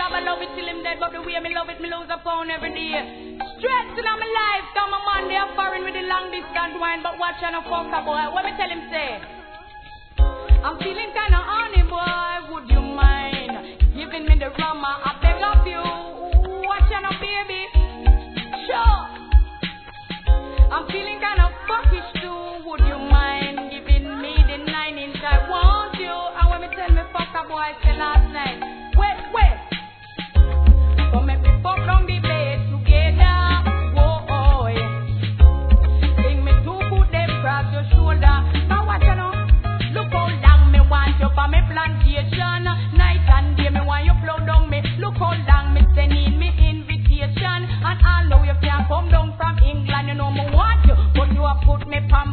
have a love it till him dead, but the way me love it, me lose a pound every day. Stressing on my life, come a man, they are foreign with the long distance wine, but watch and a fuck a boy. What me tell him say? I'm feeling kinda honey, boy, would you mind giving me the rama? I beg of you, watch and a baby. Sure. I'm feeling kinda fuckish too, would you mind giving me the 9-inch? I want you. And when me tell me fuck a boy, say last night. Wait. So make me fuck down the bed together. Whoa, yeah. Bring me two foot them across your shoulder. Now what you know? Look how long me want you for me plantation. Night and day me want you flow down me. Look how long me sending me invitation. And I know you can't come down from England. You know me want you, but you have put me from